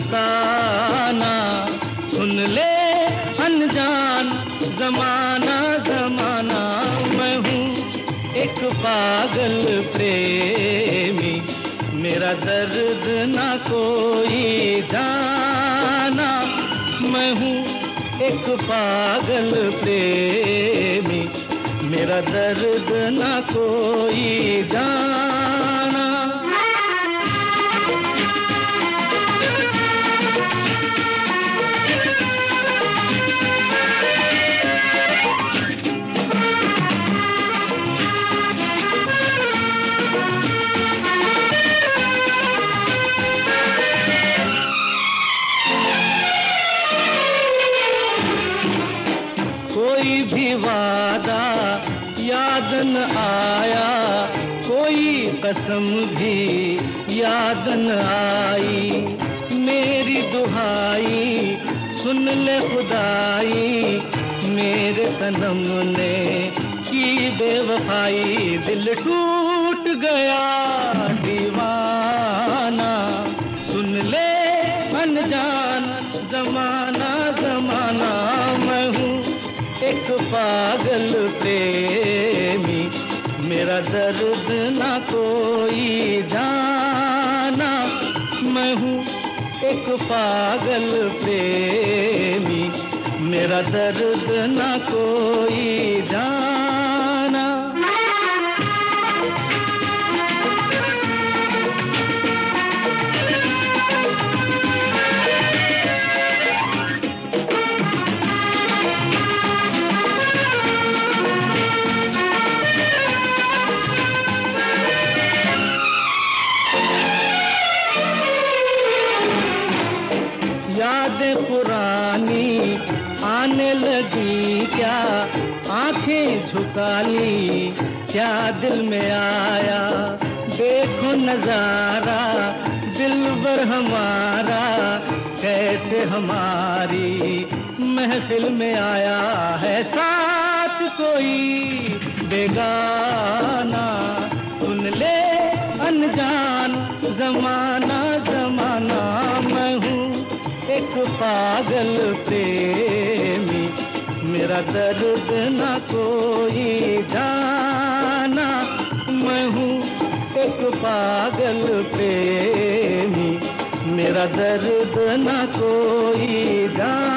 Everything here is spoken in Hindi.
अफसाना सुन ले अनजान जमाना जमाना। मैं हूँ एक पागल प्रेमी, मेरा दर्द ना कोई जाना। मैं हूँ एक पागल प्रेमी, मेरा दर्द ना कोई जाना। कोई भी वादा याद न आया, कोई कसम भी याद न आई। मेरी दुहाई सुन ले खुदाई, मेरे सनम ने की बेवफाई। दिल टूट गया दीवाना, सुन ले अनजान जमाना जमाना। मैं हूँ एक पागल प्रेमी, मेरा दर्द ना कोई जाना। मैं हूँ एक पागल प्रेमी, मेरा दर्द ना कोई जाना। यादें पुरानी आने लगी क्या, आंखें झुका ली क्या दिल में आया। देखो नजारा दिलबर हमारा, कैसे हमारी महफिल में आया है साथ कोई बेगाना। सुन ले अनजान जमाना जमाना। मैं हूँ एक पागल प्रेमी, मेरा दर्द ना कोई जाना। मैं हूँ एक पागल प्रेमी, मेरा दर्द ना कोई जाना।